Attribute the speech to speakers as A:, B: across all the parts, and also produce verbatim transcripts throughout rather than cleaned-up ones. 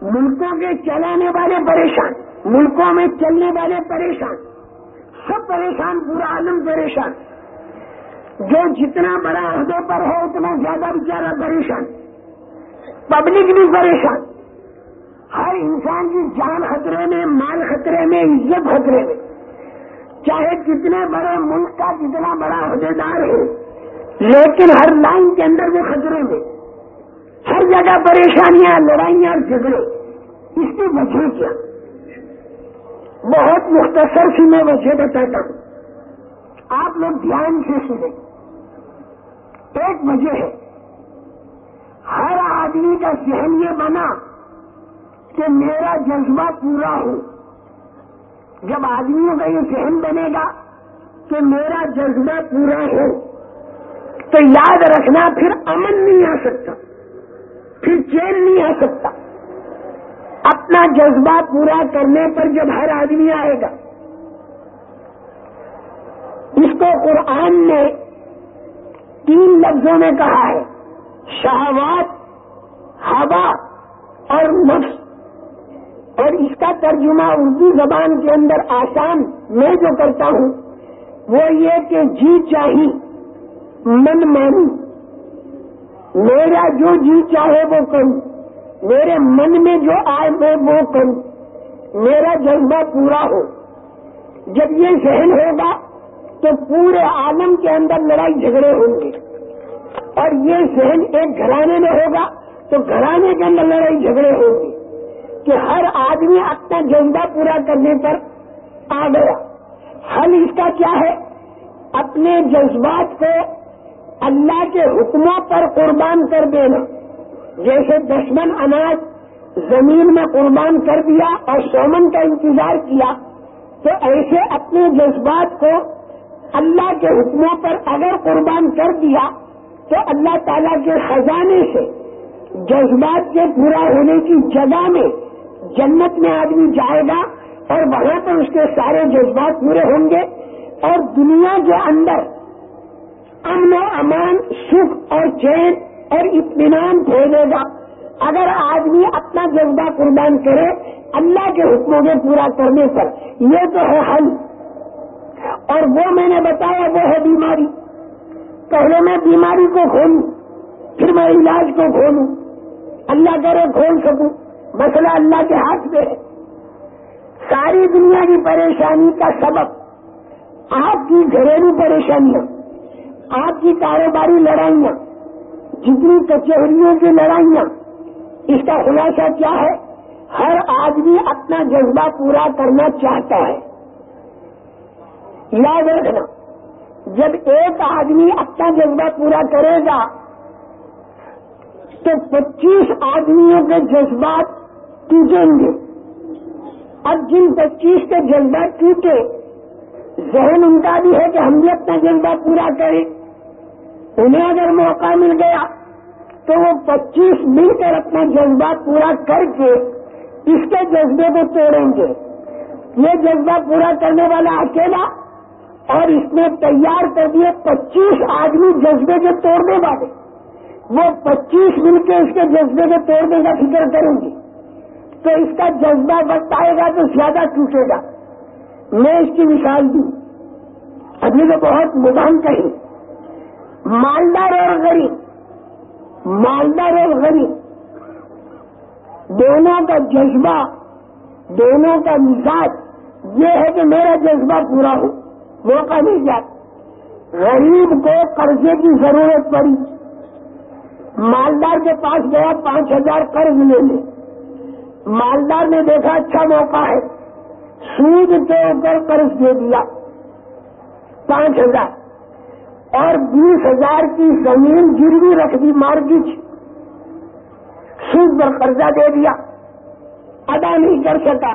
A: ملکوں کے چلانے والے پریشان، ملکوں میں چلنے والے پریشان، سب پریشان، پورا عالم پریشان. جو جتنا بڑا عہدے پر ہے اتنا زیادہ بیچارہ پریشان، پبلک بھی پریشان، ہر انسان کی جان خطرے میں، مال خطرے میں، عزت خطرے میں. چاہے کتنے بڑے ملک کا کتنا بڑا عہدے دار ہو، لیکن ہر لائن کے اندر وہ خطرے میں، ہر جگہ پریشانیاں، لڑائیاں اور جھگڑے. اس کی وجہ کیا؟ بہت مختصر سی میں وجہ بتاتا ہوں، آپ لوگ دھیان سے سنیں. ایک وجہ ہے، ہر آدمی کا ذہن یہ بنا کہ میرا جذبہ پورا ہو. جب آدمیوں کا یہ ذہن بنے گا کہ میرا جذبہ پورا ہو تو یاد رکھنا پھر امن نہیں آ سکتا، پھر چین نہیں آ سکتا. اپنا جذبہ پورا کرنے پر جب ہر آدمی آئے گا، اس کو قرآن نے تین لفظوں میں کہا ہے، شہوات، ہوا اور نفس. اور اس کا ترجمہ اردو زبان کے اندر آسان میں جو کرتا ہوں وہ یہ کہ جی چاہی من مانی. میرا جو جی چاہے وہ کروں، میرے من میں جو آئے میں وہ کروں، میرا جذبہ پورا ہو. جب یہ ذہن ہوگا تو پورے عالم کے اندر لڑائی جھگڑے ہوں گے. اور یہ ذہن ایک گھرانے میں ہوگا تو گھرانے کے اندر لڑائی جھگڑے ہوں گے کہ ہر آدمی اپنا جذبہ پورا کرنے پر آ گیا. حل اس کا کیا ہے؟ اپنے جذبات کو اللہ کے حکموں پر قربان کر دینا. جیسے دس من اناج زمین میں قربان کر دیا اور سو من کا انتظار کیا، تو ایسے اپنے جذبات کو اللہ کے حکموں پر اگر قربان کر دیا تو اللہ تعالیٰ کے خزانے سے جذبات کے پورا ہونے کی جگہ میں جنت میں آدمی جائے گا اور وہاں پر اس کے سارے جذبات پورے ہوں گے اور دنیا کے اندر امن و امان، سکھ اور چین اور اطمینان پھیلے گا اگر آدمی اپنا جذبہ قربان کرے اللہ کے حکموں کے پورا کرنے پر. یہ تو ہے حل. اور وہ میں نے بتایا وہ ہے بیماری. پہلے میں بیماری کو کھولوں، پھر میں علاج کو کھولوں. اللہ کرے کھول سکوں، مسئلہ اللہ کے ہاتھ میں ہے. ساری دنیا کی پریشانی کا سبب آپ کی گھریلو پریشانیاں، آپ کی کاروباری لڑائیاں، جتنی کچہریوں کی لڑائیاں، اس کا خلاصہ کیا ہے؟ ہر آدمی اپنا جذبہ پورا کرنا چاہتا ہے. یاد رکھنا، جب ایک آدمی اپنا جذبہ پورا کرے گا تو پچیس آدمیوں کے جذبات ٹوٹیں گے. اب جن پچیس کے جذبات ٹوٹے، ذہن ان کا بھی ہے کہ ہم بھی اپنا جذبہ پورا کریں. انہیں اگر موقع مل گیا تو وہ پچیس مل کر اپنا جذبہ پورا کر کے اس کے جذبے کو توڑیں گے. یہ جذبہ پورا کرنے والا اکیلا، اور اس نے تیار کر دیے پچیس آدمی جذبے کے توڑنے والے. وہ پچیس مل کے اس کے جذبے کو توڑنے کا فکر کریں گے تو اس کا جذبہ وقت آئے گا تو زیادہ ٹوٹے گا. میں اس کی مثال دوں، ابھی تو بہت مبہم کہی. مالدار اور غریب، مالدار اور غریب دونوں کا جذبہ، دونوں کا مزاج یہ ہے کہ میرا جذبہ پورا ہو. موقع نہیں جاتا. غریب کو قرضے کی ضرورت پڑی، مالدار کے پاس گیا پانچ ہزار قرض لے لے. مالدار نے دیکھا اچھا موقع ہے، سود کے اوپر قرض دے دیا پانچ ہزار اور بیس ہزار کی زمین گروی رکھ دی، مارگیج، سود پر قرضہ دے دیا، ادا نہیں کر سکا.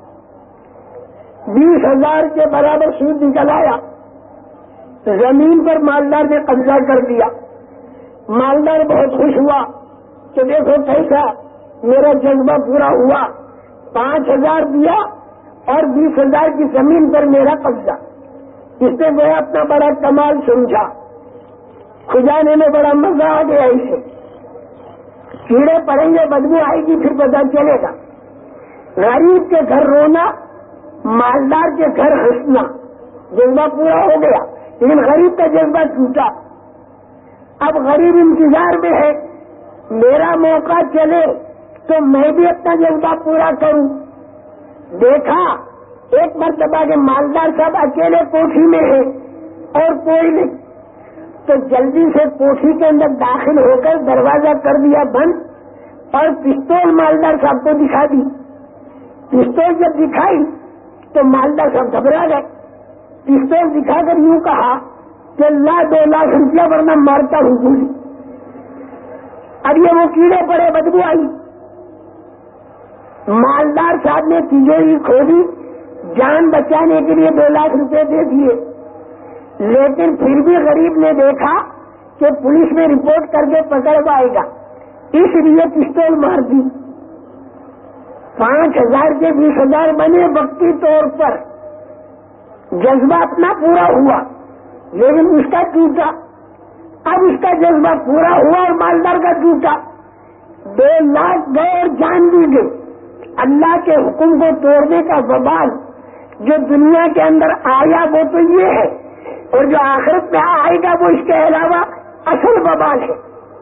A: بیس ہزار کے برابر سود نکل آیا، زمین پر مالدار نے قبضہ کر دیا. مالدار بہت خوش ہوا کہ دیکھو کیسا میرا جذبہ پورا ہوا، پانچ ہزار دیا اور بیس ہزار کی زمین پر میرا قبضہ. اس نے وہ اپنا بڑا کمال سمجھا، کھجانے میں بڑا مزہ آ گیا اسے. کیڑے پڑیں گے، بدبو آئے گی، پھر پتہ چلے گا۔ غریب کے گھر رونا، مالدار کے گھر ہنسنا، جذبہ پورا ہو گیا، لیکن غریب کا جذبہ ٹوٹا۔ اب غریب انتظار میں ہے، میرا موقع چلے تو میں بھی اپنا جذبہ پورا کروں۔ دیکھا ایک مرتبہ کے مالدار صاحب اکیلے کوٹھی میں ہے اور کوئی نہیں، تو جلدی سے کوٹھی کے اندر داخل ہو کر دروازہ کر دیا بند اور پستول مالدار صاحب کو دکھا دی۔ پستول جب دکھائی تو مالدار صاحب گھبرا گئے۔ پستول دکھا کر یوں کہا کہ لا دو لاکھ روپیہ ورنہ مارتا ہوں گولی۔ اب یہ وہ کیڑے پڑے، بدبو آئی۔ مالدار صاحب نے تجوری کھولی، جان بچانے کے لیے دو لاکھ روپے دے دیے، لیکن پھر بھی غریب نے دیکھا کہ پولیس میں رپورٹ کر کے پکڑوائے گا، اس لیے پستول مار دی۔ پانچ ہزار کے بیس ہزار بنے وقتی طور پر، جذبہ اپنا پورا ہوا لیکن اس کا ٹوٹا۔ اب اس کا جذبہ پورا ہوا اور مالدار کا ٹوٹا، دو لاکھ گئے اور جان بھی گئی۔ اللہ کے حکم کو توڑنے کا وبال جو دنیا کے اندر آیا وہ تو یہ ہے، اور جو آخرت میں آئے گا وہ اس کے علاوہ اصل وبال ہے۔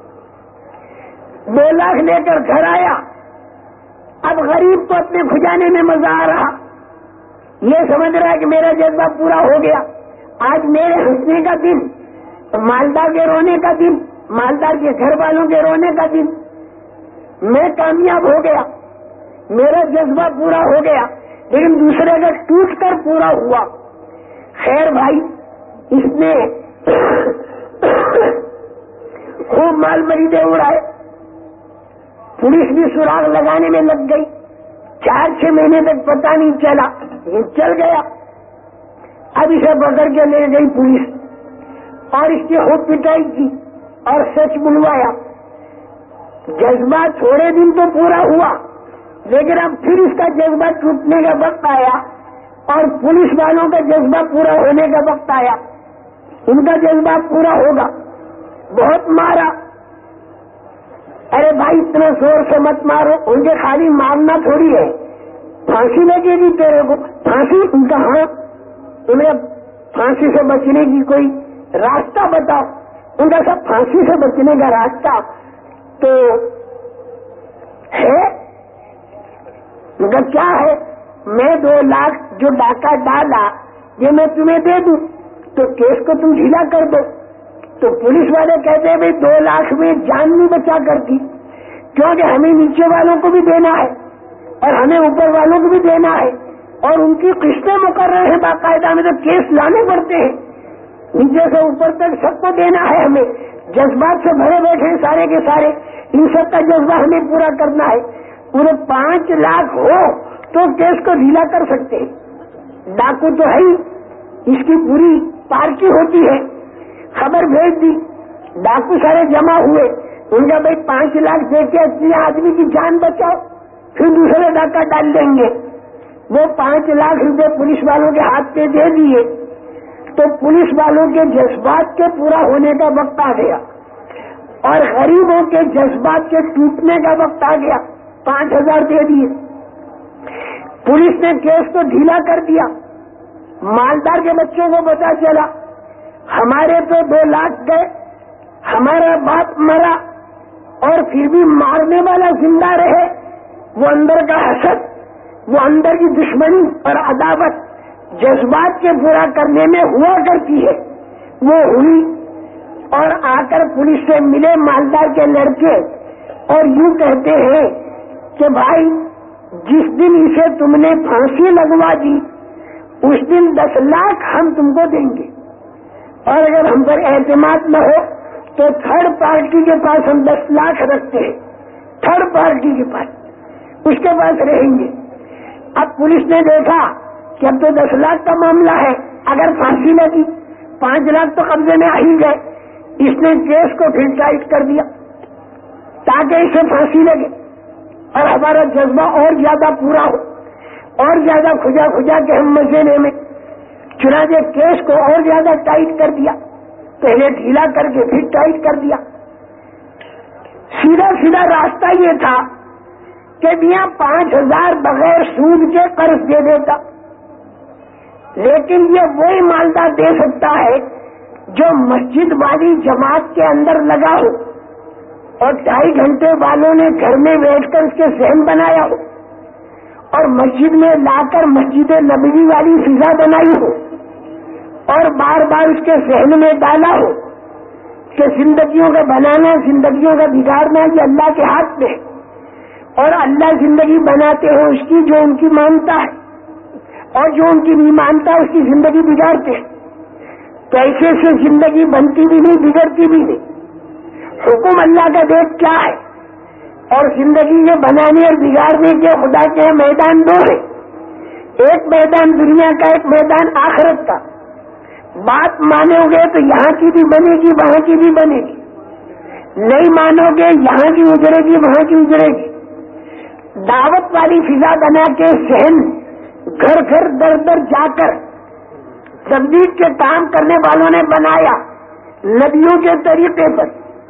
A: دو لاکھ لے کر گھر آیا، اب غریب کو اپنے کھجانے میں مزہ آ رہا، یہ سمجھ رہا ہے کہ میرا جذبہ پورا ہو گیا، آج میرے ہنسنے کا دن، مالدار کے رونے کا دن، مالدار کے گھر والوں کے رونے کا دن، میں کامیاب ہو گیا، میرا جذبہ پورا ہو گیا، لیکن دوسرے کا ٹوٹ کر پورا ہوا۔ خیر بھائی، اس نے خوب مال مریدے اڑائے، پولیس بھی سراغ لگانے میں لگ گئی، چار چھ مہینے تک پتہ نہیں چلا، یہ چل گیا۔ اب اسے پکڑ کے لے گئی پولیس اور اس کی خوب پٹائی کی اور سچ بلوایا۔ جذبہ تھوڑے دن تو پورا ہوا، لیکن اب پھر اس کا جذبہ ٹوٹنے کا وقت آیا اور پولیس والوں کا جذبہ پورا ہونے کا وقت آیا۔ ان کا جذبہ پورا ہوگا، بہت مارا۔ ارے بھائی اتنا زور سے مت مارو، ان کے خالی مارنا تھوڑی ہے، پھانسی لگے گی تیرے کو۔ پھانسی؟ ان کا ہاں، انہیں پھانسی سے بچنے کی کوئی راستہ بتاؤ۔ ان کا سب پھانسی سے بچنے کا راستہ تو ہے؟ ان کا کیا ہے؟ میں دو لاکھ جو ڈاکہ ڈالا یہ میں تمہیں دے دوں تو کیس کو تم ڈھیلا کر دو۔ تو پولیس والے کہتے ہیں بھائی دو لاکھ میں جان نہیں بچا کرتی، کیونکہ ہمیں نیچے والوں کو بھی دینا ہے اور ہمیں اوپر والوں کو بھی دینا ہے، اور ان کی قسطیں مقرر ہیں باقاعدہ، میں تو کیس لانے پڑتے ہیں، نیچے سے اوپر تک سب کو دینا ہے ہمیں۔ جذبات سے بھرے بیٹھے ہیں سارے کے سارے، ان سب کا جذبہ ہمیں پورا کرنا ہے۔ پورے پانچ لاکھ ہو تو کیس کو ڈھیلا کر سکتے ہیں۔ ڈاکو تو ہے ہی، اس کی پوری پارٹی ہوتی ہے۔ خبر بھیج دی، ڈاکو سارے جمع ہوئے، ان کا بھائی پانچ لاکھ دے کے اپنے آدمی کی جان بچاؤ، پھر دوسرے ڈاکہ ڈال دیں گے۔ وہ پانچ لاکھ روپے پولیس والوں کے ہاتھ پہ دے دیے تو پولیس والوں کے جذبات کے پورا ہونے کا وقت آ گیا اور غریبوں کے جذبات کے ٹوٹنے کا وقت آ گیا۔ پانچ ہزار دے دیے، پولیس نے کیس کو ڈھیلا کر دیا۔ مالدار کے بچوں کو پتا چلا ہمارے تو دو لاکھ گئے، ہمارا باپ مرا اور پھر بھی مارنے والا زندہ رہے۔ وہ اندر کا حسد، وہ اندر کی دشمنی اور عداوت جذبات کے پورا کرنے میں ہوا کرتی ہے، وہ ہوئی اور آ کر پولیس سے ملے مالدار کے لڑکے اور یوں کہتے ہیں کہ بھائی جس دن اسے تم نے پھانسی لگوا دی اس دن دس لاکھ ہم تم کو دیں گے، اور اگر ہم پر اعتماد نہ ہو تو تھرڈ پارٹی کے پاس ہم دس لاکھ رکھتے ہیں، تھرڈ پارٹی کے پاس، اس کے پاس رہیں گے۔ اب پولیس نے دیکھا کہ اب تو دس لاکھ کا معاملہ ہے، اگر پھانسی لگی پانچ لاکھ تو قبضے میں آ ہی گئے، اس نے کیس کو پھر ٹائٹ کر دیا تاکہ اسے پھانسی لگے اور ہمارا جذبہ اور زیادہ پورا ہو، اور زیادہ کھجا کھجا کے ہم مزے لے میں۔ چنانچہ کیس کو اور زیادہ ٹائٹ کر دیا، پہلے ڈھیلا کر کے پھر ٹائٹ کر دیا، سیدھا سیدھا راستہ یہ تھا کہ میاں پانچ ہزار بغیر سود کے قرض دے دیتا، لیکن یہ وہی مالدار دے سکتا ہے جو مسجد والی جماعت کے اندر لگا ہو اور ڈھائی گھنٹے والوں نے گھر میں بیٹھ کر اس کے ذہن بنایا ہو اور مسجد میں لا کر مسجد نبوی والی فضا بنائی ہو اور بار بار اس کے ذہن میں ڈالا ہو کہ زندگیوں کا بنانا زندگیوں کا بگاڑنا یہ اللہ کے ہاتھ میں، اور اللہ زندگی بناتے ہیں اس کی جو ان کی مانتا ہے اور جو ان کی نہیں مانتا اس کی زندگی بگاڑتے ہیں۔ کیسے سے زندگی بنتی بھی نہیں بگڑتی بھی نہیں، حکم اللہ کا دیکھ کیا ہے، اور زندگی کے بنانے اور بگاڑنے کے خدا کے میدان دو ہیں، ایک میدان دنیا کا، ایک میدان آخرت کا۔ بات مانو گے تو یہاں کی بھی بنے گی وہاں کی بھی بنے گی، نہیں مانو گے یہاں کی اجڑے گی وہاں کی اجڑے گی۔ دعوت والی فضا بنا کے ذہن گھر گھر در در جا کر تبلیغ کے کام کرنے والوں نے بنایا، نبیوں کے طریقے پر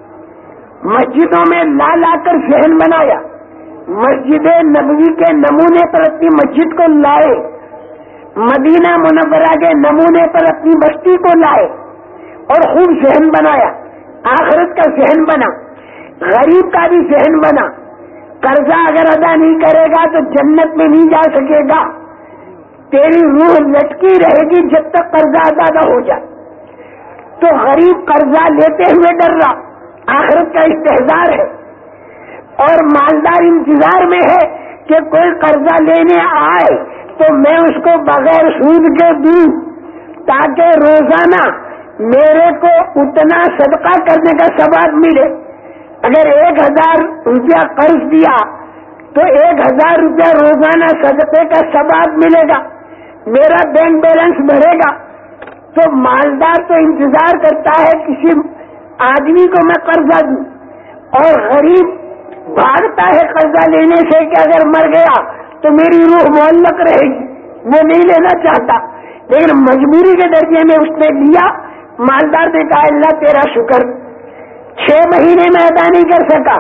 A: مسجدوں میں لا لا کر ذہن بنایا، مسجد نبوی کے نمونے پر اپنی مسجد کو لائے، مدینہ منورہ کے نمونے پر اپنی بستی کو لائے اور خوب ذہن بنایا، آخرت کا ذہن بنا، غریب کا بھی ذہن بنا، قرضہ اگر ادا نہیں کرے گا تو جنت میں نہیں جا سکے گا، تیری روح لٹکی رہے گی جب تک قرضہ ادا نہ ہو جائے۔ تو غریب قرضہ لیتے ہوئے ڈر رہا، آخرت کا استحضار ہے، اور مالدار انتظار میں ہے کہ کوئی قرضہ لینے آئے تو میں اس کو بغیر سود کے دوں تاکہ روزانہ میرے کو اتنا صدقہ کرنے کا ثواب ملے۔ اگر ایک ہزار روپیہ قرض دیا تو ایک ہزار روپیہ روزانہ صدقے کا ثواب ملے گا، میرا بینک بیلنس بڑھے گا۔ تو مالدار تو انتظار کرتا ہے کسی آدمی کو میں قرضہ دوں، اور غریب بھاگتا ہے قرضہ لینے سے کہ اگر مر گیا تو میری روح معلق رہے گی، وہ نہیں لینا چاہتا، لیکن مجبوری کے درجے میں اس نے لیا۔ مالدار نے کہا اللہ تیرا شکر، چھ مہینے میں ادا نہیں کر سکا،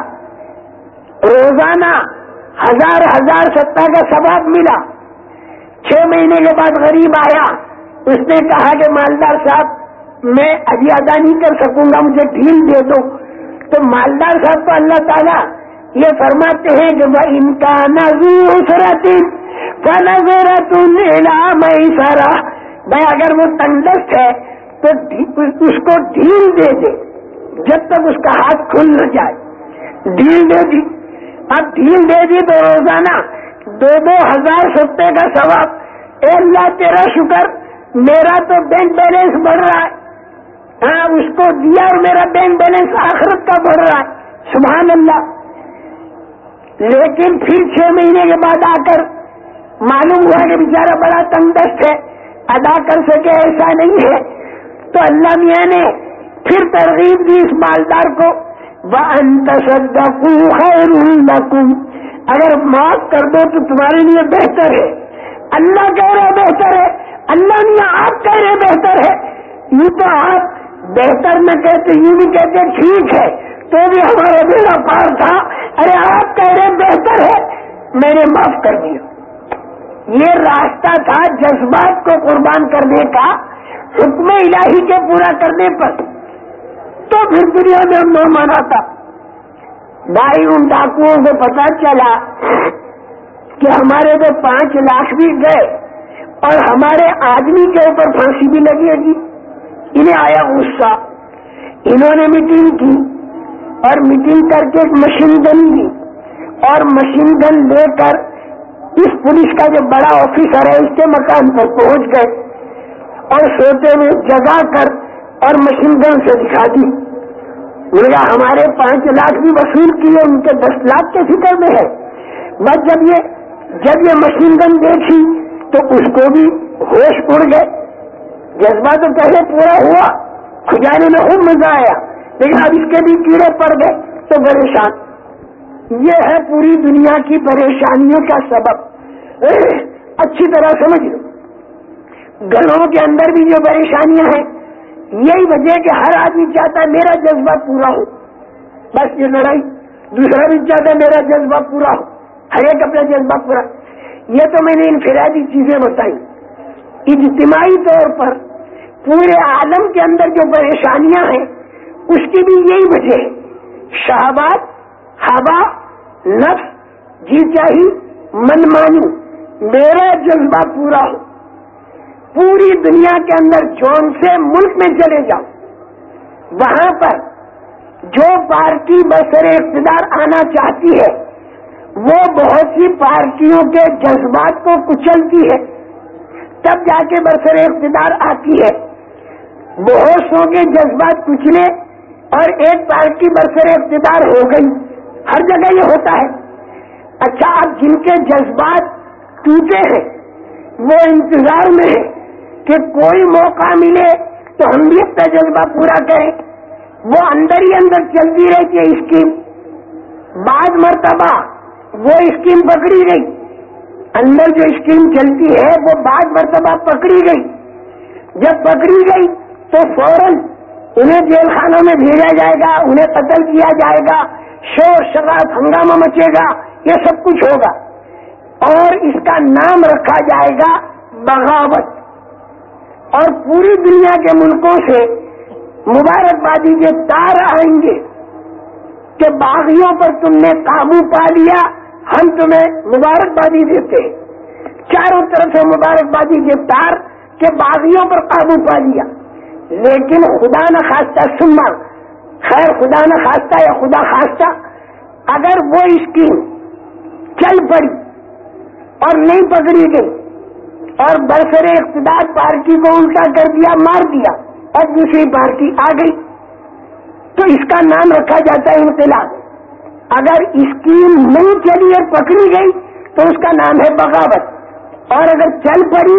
A: روزانہ ہزار ہزار سطح کا ثواب ملا۔ چھ مہینے کے بعد غریب آیا، اس نے کہا کہ مالدار صاحب میں ابھی ادا نہیں کر سکوں گا، مجھے ڈھیل دے دو۔ تو مالدار صاحب کو اللہ تعالیٰ یہ فرماتے ہیں کہ وَإِن كَانَ ذُو عُسْرَةٍ فَنَظِرَةٌ إِلَىٰ مَيْسَرَةٍ، بھائی اگر وہ تنگدست ہے تو اس کو ڈھیل دے دے جب تک اس کا ہاتھ کھل نہ جائے۔ ڈھیل دے دی، اب ڈھیل دے دی تو روزانہ دو دو ہزار سطح کا ثواب۔ اے اللہ تیرا شکر، میرا تو بینک بیلنس بڑھ رہا ہے، ہاں اس کو دیا اور میرا بینک بیلنس آخرت کا بڑھ رہا ہے، سبحان اللہ۔ لیکن پھر چھ مہینے کے بعد آ کر معلوم ہوا کہ بیچارہ بڑا تنگ دست ہے، ادا کر سکے ایسا نہیں ہے، تو اللہ میاں نے پھر ترغیب دی اس مالدار کو، وَأَن تَصَدَّقُوا خَيْرٌ لَكُمْ، اگر معاف کر دو تو تمہارے لیے بہتر ہے۔ اللہ کہہ رہے بہتر ہے، اللہ میاں آپ کہہ رہے بہتر ہے، یوں تو آپ بہتر نہ کہتے، یوں بھی کہتے ٹھیک ہے تو بھی ہمارا بیڑا پار تھا، ارے آپ کہہ رہے بہتر ہے، میں نے معاف کر دیا۔ یہ راستہ تھا جذبات کو قربان کرنے کا، حکم الہی کے پورا کرنے پر، تو پھر دنیا میں ہم نہ مانا تھا۔ بھائی ان ڈاکوؤں کو پتا چلا کہ ہمارے تو پانچ لاکھ بھی گئے اور ہمارے آدمی کے اوپر پھانسی بھی لگے گی، انہیں آیا غصہ، انہوں نے میٹنگ کی اور میٹنگ کر کے ایک مشین گن دی، اور مشین گن لے کر اس پولیس کا جو بڑا آفیسر ہے اس کے مکان پر پہنچ گئے اور سوتے میں جگا کر اور مشین گن سے دکھا دی۔ بولا ہمارے پانچ لاکھ بھی وصول کیے، ان کے دس لاکھ کے فکر میں ہے۔ بس جب یہ جب یہ مشین گن دیکھی تو اس کو بھی ہوش اڑ گئے، جذبہ تو پہلے پورا ہوا، کھجانے میں خوب مزہ آیا، لیکن اب اس کے بھی کیڑے پڑ گئے تو پریشان۔ یہ ہے پوری دنیا کی پریشانیوں کا سبب، اچھی طرح سمجھ لو۔ گھروں کے اندر بھی جو پریشانیاں ہیں یہی وجہ کہ ہر آدمی چاہتا ہے میرا جذبہ پورا ہو، بس یہ لڑائی دوسرا بھی چاہتا ہے میرا جذبہ پورا ہو، ہر ایک اپنا جذبہ پورا. یہ تو میں نے انفرادی چیزیں بتائی. اجتماعی طور پر پورے عالم کے اندر جو پریشانیاں ہیں اس کی بھی یہی وجہ ہے. شہوات، ہوا، نفس، جی چاہی، منمانی، میرا جذبہ پورا ہو. پوری دنیا کے اندر جون سے ملک میں چلے جاؤ، وہاں پر جو پارٹی برسر اقتدار آنا چاہتی ہے وہ بہت سی پارٹیوں کے جذبات کو کچلتی ہے، تب جا کے برسر اقتدار آتی ہے. بہت سو کے جذبات کچلے اور ایک پارٹی برسر اقتدار ہو گئی. ہر جگہ یہ ہوتا ہے. اچھا، اب جن کے جذبات ٹوٹے ہیں وہ انتظار میں ہے کہ کوئی موقع ملے تو ہم بھی اپنا جذبہ پورا کریں. وہ اندر ہی اندر چلتی رہتی ہے اسکیم. بعض مرتبہ وہ اسکیم پکڑی گئی، اندر جو اسکیم چلتی ہے وہ بعض مرتبہ پکڑی گئی. جب پکڑی گئی تو فوراً انہیں جیل خانوں میں بھیجا جائے گا، انہیں قتل کیا جائے گا، شور شرابت ہنگامہ مچے گا، یہ سب کچھ ہوگا. اور اس کا نام رکھا جائے گا بغاوت. اور پوری دنیا کے ملکوں سے مبارکبادی کے تار آئیں گے کہ باغیوں پر تم نے قابو پا لیا، ہم تمہیں مبارکبادی دیتے ہیں. چاروں طرف سے مبارکبادی کے تار کہ باغیوں پر قابو پا لیا. لیکن خدا نہ خواستہ سما، خیر خدا نہ خواستہ یا خدا خواستہ، اگر وہ اسکیم چل پڑی اور نہیں پکڑی گئی اور برسر اقتدار پارٹی کو الٹا کر دیا، مار دیا، اور دوسری پارٹی آ گئی تو اس کا نام رکھا جاتا ہے انقلاب. اگر اسکیم نہیں چلی اور پکڑی گئی تو اس کا نام ہے بغاوت. اور اگر چل پڑی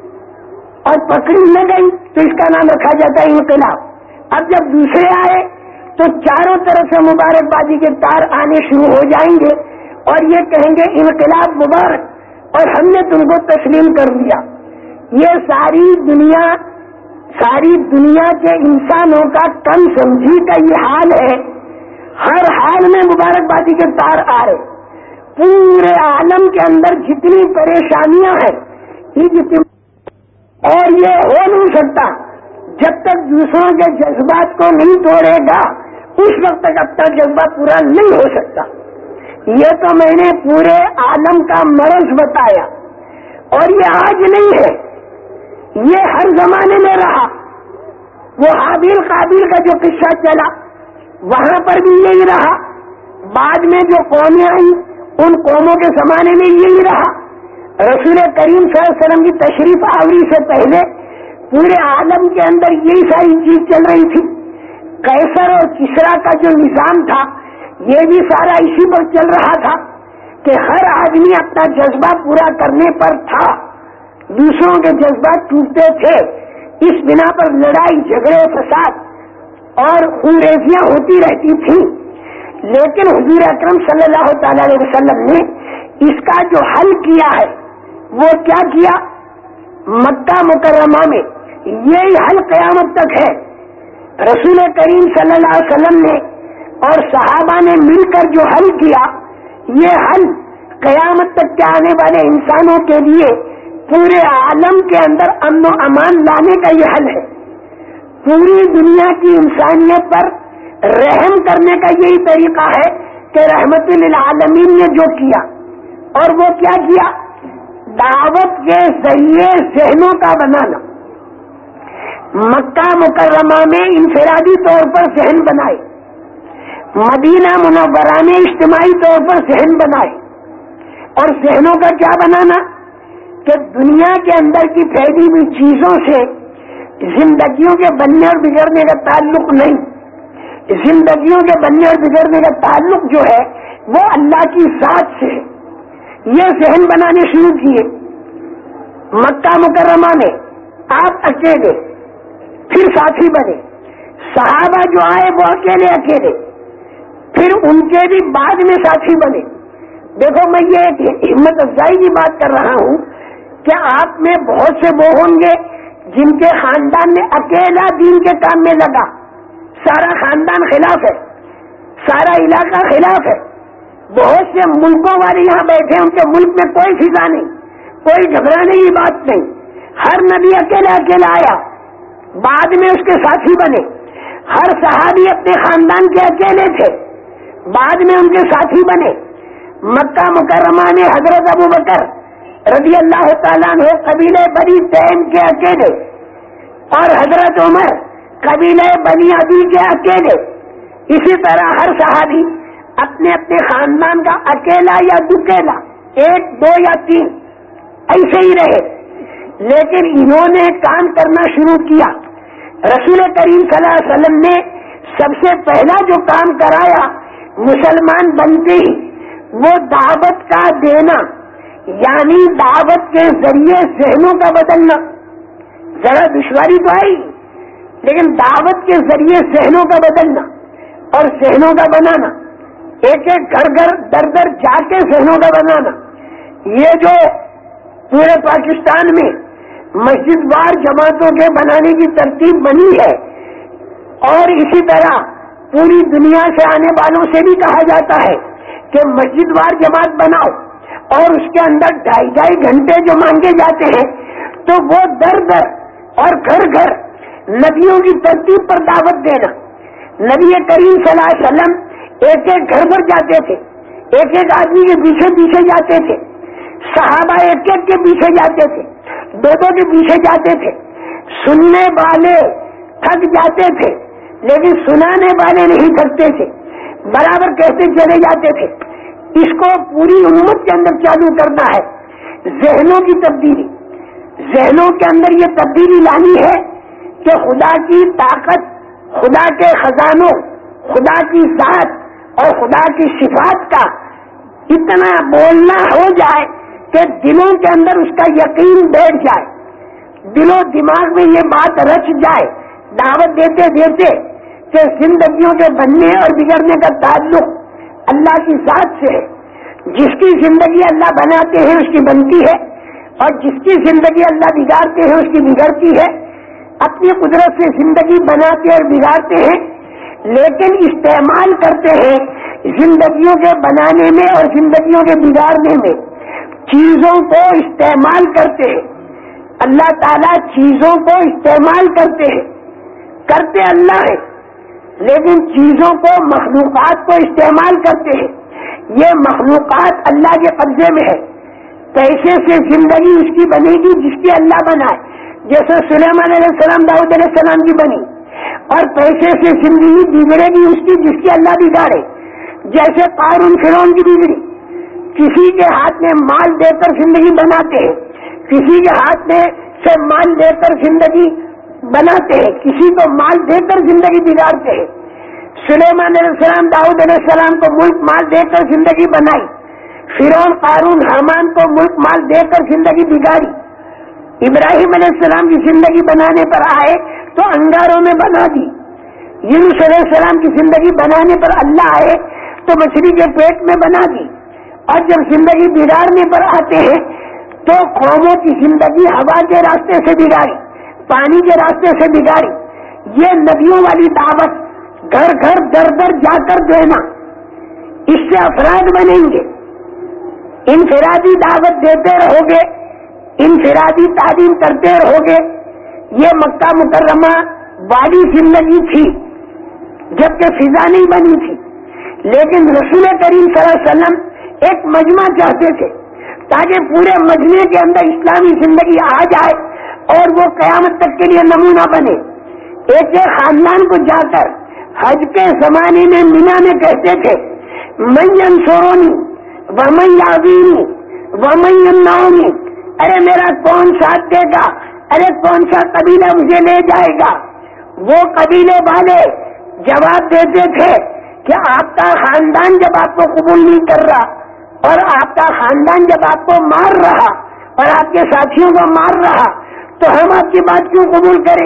A: اور پکڑی نہ گئی تو اس کا نام رکھا جاتا ہے انقلاب. اب جب دوسرے آئے تو چاروں طرف سے مبارکبادی کے تار آنے شروع ہو جائیں گے اور یہ کہیں گے انقلاب مبارک، اور ہم نے تم کو تسلیم کر دیا. یہ ساری دنیا ساری دنیا کے انسانوں کا کم سمجھی کا یہ حال ہے. ہر حال میں مبارکبادی کے تار آ رہے. پورے عالم کے اندر جتنی پریشانیاں ہیں، اور یہ ہو نہیں سکتا جب تک دوسروں کے جذبات کو نہیں توڑے گا، اس وقت تک اپنا جذبہ پورا نہیں ہو سکتا. یہ تو میں نے پورے عالم کا مرض بتایا، اور یہ آج نہیں ہے، یہ ہر زمانے میں رہا. وہ حابیل قابیل کا جو قصہ چلا وہاں پر بھی یہی رہا. بعد میں جو قومیں آئیں ان قوموں کے زمانے میں یہی رہا. رسول کریم صلی اللہ علیہ وسلم کی تشریف آوری سے پہلے پورے عالم کے اندر یہی ساری چیز چل رہی تھی. قیصر اور کسرا کا جو نظام تھا یہ بھی سارا اسی پر چل رہا تھا کہ ہر آدمی اپنا جذبہ پورا کرنے پر تھا، دوسروں کے جذبات ٹوٹتے تھے. اس بنا پر لڑائی جھگڑے فساد اور خونریزیاں ہوتی رہتی تھیں. لیکن حضور اکرم صلی اللہ تعالی علیہ وسلم نے اس کا جو حل کیا ہے وہ کیا کیا؟ مکہ مکرمہ میں یہی حل قیامت تک ہے. رسول کریم صلی اللہ علیہ وسلم نے اور صحابہ نے مل کر جو حل کیا، یہ حل قیامت تک کے آنے والے انسانوں کے لیے پورے عالم کے اندر امن و امان لانے کا یہ حل ہے. پوری دنیا کی انسانیت پر رحم کرنے کا یہی طریقہ ہے کہ رحمت للعالمین نے جو کیا، اور وہ کیا کیا؟ دعوت کے ذریعے ذہنوں کا بنانا. مکہ مکرمہ میں انفرادی طور پر ذہن بنائے، مدینہ منورہ میں اجتماعی طور پر ذہن بنائے. اور ذہنوں کا کیا بنانا؟ کہ دنیا کے اندر کی پھیلی ہوئی چیزوں سے زندگیوں کے بننے اور بگڑنے کا تعلق نہیں. زندگیوں کے بننے اور بگڑنے کا تعلق جو ہے وہ اللہ کی ذات سے ہے. یہ ذہن بنانے شروع کیے. مکہ مکرمہ میں آپ اکیلے، پھر ساتھی بنے. صحابہ جو آئے وہ اکیلے اکیلے، پھر ان کے بھی بعد میں ساتھی بنے. دیکھو میں یہ ایک ہمت افزائی کی بات کر رہا ہوں کہ آپ میں بہت سے وہ ہوں گے جن کے خاندان میں اکیلا دین کے کام میں لگا، سارا خاندان خلاف ہے، سارے ہمارا علاقہ خلاف ہے. بہت سے ملکوں والے یہاں بیٹھے ہیں، ان کے ملک میں کوئی فضا نہیں، کوئی گھبرانے کی بات نہیں. ہر نبی اکیلا اکیلا آیا، بعد میں اس کے ساتھی بنے. ہر صحابی اپنے خاندان کے اکیلے تھے، بعد میں ان کے ساتھی بنے. مکہ مکرمہ میں حضرت ابو بکر رضی اللہ تعالیٰ عنہ قبیلہ بنی تیم کے اکیلے، اور حضرت عمر قبیلہ بنی عدی کے اکیلے. اسی طرح ہر صحابی اپنے اپنے خاندان کا اکیلا یا دکیلا، ایک دو یا تین، ایسے ہی رہے. لیکن انہوں نے کام کرنا شروع کیا. رسول کریم صلی اللہ علیہ وسلم نے سب سے پہلا جو کام کرایا مسلمان بنتے ہی، وہ دعوت کا دینا، یعنی دعوت کے ذریعے ذہنوں کا بدلنا. ذرا دشواری تو آئی، لیکن دعوت کے ذریعے ذہنوں کا بدلنا اور ذہنوں کا بنانا، ایک ایک گھر گھر در در جا کے ذہنوں کا بنانا. یہ جو پورے پاکستان میں مسجد وار جماعتوں کے بنانے کی ترتیب بنی ہے، اور اسی طرح پوری دنیا سے آنے والوں سے بھی کہا جاتا ہے کہ مسجد وار جماعت بناؤ، اور اس کے اندر ڈھائی ڈھائی گھنٹے جو مانگے جاتے ہیں، تو وہ در در اور گھر گھر نبیوں کی ترتیب پر دعوت دینا. نبی کریم صلی اللہ علیہ وسلم ایک ایک گھر پر جاتے تھے، ایک ایک آدمی کے پیچھے پیچھے جاتے تھے. صحابہ ایک ایک کے پیچھے جاتے تھے، دو دو کے پیچھے جاتے تھے. سننے والے تھک جاتے تھے، لیکن سنانے والے نہیں تھکتے تھے، برابر کہتے چلے جاتے تھے. اس کو پوری امت کے اندر چالو کرنا ہے. ذہنوں کی تبدیلی، ذہنوں کے اندر یہ تبدیلی لانی ہے کہ خدا کی طاقت، خدا کے خزانوں، خدا کی ذات اور خدا کی صفات کا اتنا بولنا ہو جائے کہ دلوں کے اندر اس کا یقین بیٹھ جائے، دل و دماغ میں یہ بات رچ جائے دعوت دیتے دیتے کہ زندگیوں کے بننے اور بگڑنے کا تعلق اللہ کی ذات سے ہے. جس کی زندگی اللہ بناتے ہیں اس کی بنتی ہے، اور جس کی زندگی اللہ بگاڑتے ہیں اس کی بگڑتی ہے. اپنی قدرت سے زندگی بناتے اور بگاڑتے ہیں، لیکن استعمال کرتے ہیں زندگیوں کے بنانے میں اور زندگیوں کے بگاڑنے میں. چیزوں کو استعمال کرتے ہیں، اللہ تعالیٰ چیزوں کو استعمال کرتے ہیں، کرتے اللہ ہے، لیکن چیزوں کو، مخلوقات کو استعمال کرتے ہیں. یہ مخلوقات اللہ کے قبضے میں ہے. پیسے سے زندگی اس کی بنے گی جس کی اللہ بنائے، جیسے سلیمان علیہ السلام داؤد علیہ السلام کی بنی، اور پیسے سے زندگی بگڑے گی اس کی جس کی اللہ بگاڑے. جیسے قارون فرعون کی بگڑی، کسی کے ہاتھ میں مال دے کر زندگی بناتے ہیں، کسی کے ہاتھ میں سے مال دے کر زندگی بناتے ہیں، کسی کو مال دے کر زندگی بگاڑتے ہیں. سلیمان علیہ السلام داؤد علیہ السلام کو ملک مال دے کر زندگی بنائی، فرعون قارون حامان کو ملک مال دے کر زندگی بگاڑی. ابراہیم علیہ السلام کی زندگی بنانے پر آئے تو انگاروں میں بنا دی. یونس علیہ السلام کی زندگی بنانے پر اللہ آئے تو مچھلی کے پیٹ میں بنا دی. اور جب زندگی بگاڑنے پر آتے ہیں تو قوموں کی زندگی ہوا کے راستے سے بگاڑی، پانی کے راستے سے بگاڑی. یہ نبیوں والی دعوت گھر گھر در در جا کر دینا، اس سے افراد بنیں گے. انفرادی دعوت دیتے رہو گے، انفرادی تعلیم کرتے رہو گے. یہ مکہ مکرمہ والی زندگی تھی جبکہ فضا نہیں بنی تھی، لیکن رسول کریم صلی اللہ علیہ وسلم ایک مجمع چاہتے تھے تاکہ پورے مجمع کے اندر اسلامی زندگی آ جائے اور وہ قیامت تک کے لیے نمونہ بنے. ایک ایک خاندان کو جا کر حج کے زمانے میں مینا میں کہتے تھے من ینصرنی ومن یعذرنی ومن یمنعنی، ارے میرا کون ساتھ دے گا، ارے کون سا قبیلہ مجھے لے جائے گا. وہ قبیلے والے جواب دیتے تھے کہ آپ کا خاندان جب آپ کو قبول نہیں کر رہا، اور آپ کا خاندان جب آپ کو مار رہا اور آپ کے ساتھیوں کو مار رہا، تو ہم آپ کی بات کیوں قبول کریں.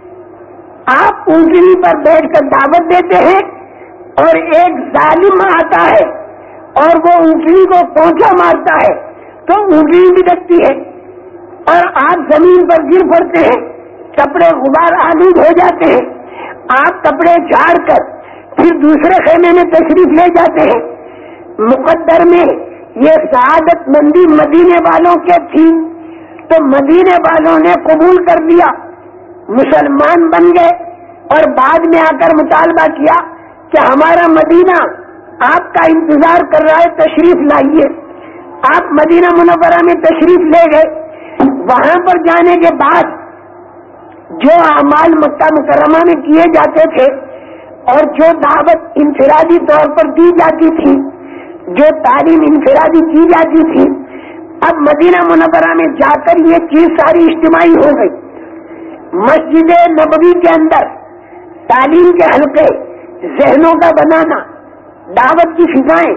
A: آپ اونٹنی پر بیٹھ کر دعوت دیتے ہیں اور ایک ظالم آتا ہے اور وہ اونٹنی کو پونچا مارتا ہے تو اونٹنی بھی لگتی ہے اور آپ زمین پر گر پڑتے ہیں، کپڑے غبار آلود ہو جاتے ہیں. آپ کپڑے جھاڑ کر پھر دوسرے خیمے میں تشریف لے جاتے ہیں. مقدر میں یہ سعادت مندی مدینے والوں کے تھی تو مدینے والوں نے قبول کر لیا, مسلمان بن گئے, اور بعد میں آ کر مطالبہ کیا کہ ہمارا مدینہ آپ کا انتظار کر رہا ہے, تشریف لائیے. آپ مدینہ منورہ میں تشریف لے گئے. وہاں پر جانے کے بعد جو اعمال مکہ مکرمہ میں کیے جاتے تھے اور جو دعوت انفرادی طور پر دی جاتی تھی, جو تعلیم انفرادی کی جاتی تھی, اب مدینہ منورہ میں جا کر یہ چیز ساری اجتماعی ہو گئی. مسجد نبوی کے اندر تعلیم کے حلقے, ذہنوں کا بنانا, دعوت کی فضائیں,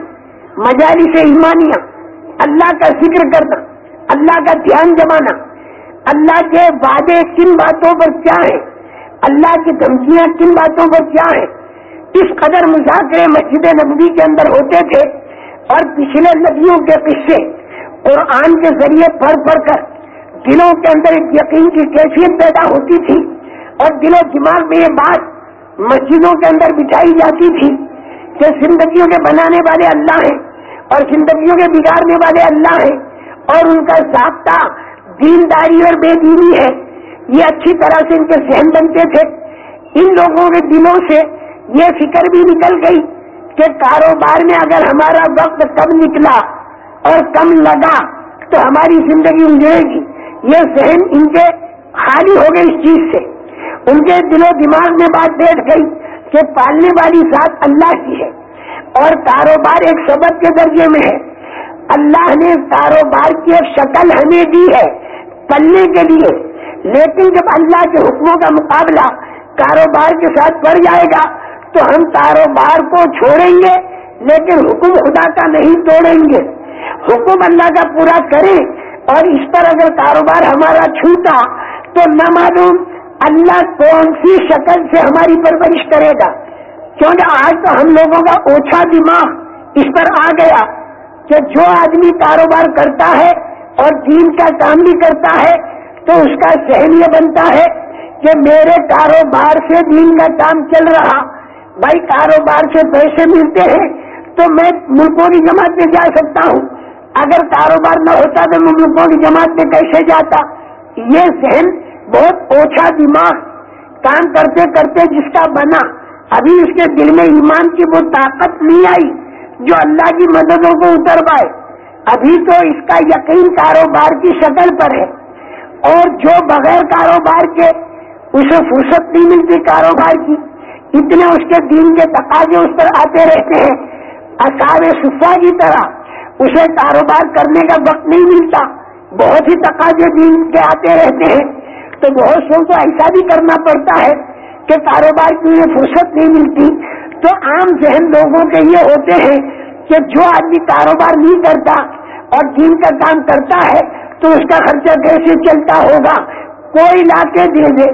A: مجالس ایمانیہ, اللہ کا ذکر کرنا, اللہ کا دھیان جمانا, اللہ کے وعدے کن باتوں پر کیا ہیں, اللہ کی دھمکیاں کن باتوں پر کیا ہیں, اس قدر مذاکرے مسجد نبوی کے اندر ہوتے تھے. اور پچھلے نبیوں کے قصے قرآن کے ذریعے پڑھ پڑھ کر دلوں کے اندر ایک یقین کی کیفیت پیدا ہوتی تھی, اور دل و دماغ میں یہ بات مسجدوں کے اندر بٹھائی جاتی تھی کہ زندگیوں کے بنانے والے اللہ ہیں اور زندگیوں کے بگاڑنے والے اللہ ہیں, اور ان کا ضابطہ دینداری اور بے دینی ہے. یہ اچھی طرح سے ان کے ذہن بنتے تھے. ان لوگوں کے دلوں سے یہ فکر بھی نکل گئی کہ کاروبار میں اگر ہمارا وقت کم نکلا اور کم لگا تو ہماری زندگی اجڑے گی. یہ ذہن ان کے خالی ہو گئے اس چیز سے. ان کے دل و دماغ میں بات بیٹھ گئی کہ پالنے والی ذات اللہ کی ہے اور کاروبار ایک سبب کے درجے میں ہے. اللہ نے کاروبار کی ایک شکل ہمیں دی ہے پلنے کے لیے, لیکن جب اللہ کے حکموں کا مقابلہ کاروبار کے ساتھ پڑ جائے گا تو ہم کاروبار کو چھوڑیں گے لیکن حکم خدا کا نہیں توڑیں گے. حکم اللہ کا پورا کریں, اور اس پر اگر کاروبار ہمارا چھوٹا تو نہ معلوم اللہ کون سی شکل سے ہماری پرورش کرے گا. کیونکہ آج تو ہم لوگوں کا اوچھا دماغ اس پر آ گیا کہ جو آدمی کاروبار کرتا ہے اور دین کا کام بھی کرتا ہے تو اس کا ذہن یہ بنتا ہے کہ میرے کاروبار سے دین کا کام چل رہا. بھائی کاروبار سے پیسے ملتے ہیں تو میں ملکوں کی جماعت میں جا سکتا ہوں, اگر کاروبار نہ ہوتا تو میں ملکوں کی جماعت میں کیسے جاتا. یہ ذہن بہت اوچھا دماغ کام کرتے کرتے جس کا بنا, ابھی اس کے دل میں ایمان کی وہ طاقت نہیں آئی جو اللہ کی مددوں کو اتر پائے. ابھی تو اس کا یقین کاروبار کی شکل پر ہے, اور جو بغیر کاروبار کے اسے فرصت نہیں ملتی کاروبار کی, اتنے اس کے دین کے تقاضے اس پر آتے رہتے ہیں. اصحاب صفا کی طرح اسے کاروبار کرنے کا وقت نہیں ملتا, بہت ہی تقاضے دین کے آتے رہتے ہیں. تو بہت سو کو ایسا بھی کرنا پڑتا ہے کہ کاروبار کی انہیں فرصت نہیں ملتی. تو عام ذہن لوگوں کے یہ ہوتے ہیں کہ جو آدمی کاروبار نہیں کرتا اور دین کا کام کرتا ہے تو اس کا خرچہ کیسے چلتا ہوگا, کوئی لا کے دے دے.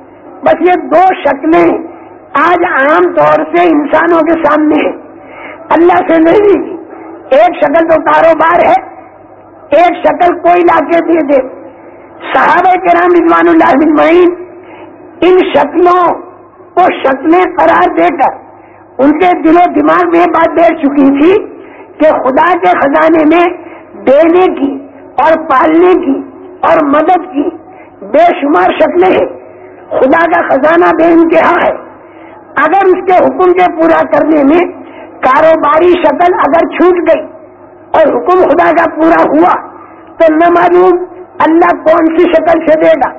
A: بس یہ دو شکلیں آج عام طور سے انسانوں کے سامنے ہیں, اللہ سے نہیں. ایک شکل تو کاروبار ہے, ایک شکل کوئی لا کے دے دے. صحابہ کرام رضوان اللہ اجمعین ان شکلوں کو شکلیں قرار دے کر ان کے دل و دماغ میں بات بیٹھ چکی تھی کہ خدا کے خزانے میں دینے کی اور پالنے کی اور مدد کی بے شمار شکلیں ہیں. خدا کا خزانہ بے انتہا ہے. اگر اس کے حکم کے پورا کرنے میں کاروباری شکل اگر چھوٹ گئی اور حکم خدا کا پورا ہوا تو نہ معلوم اللہ کون سی شکل سے دے گا.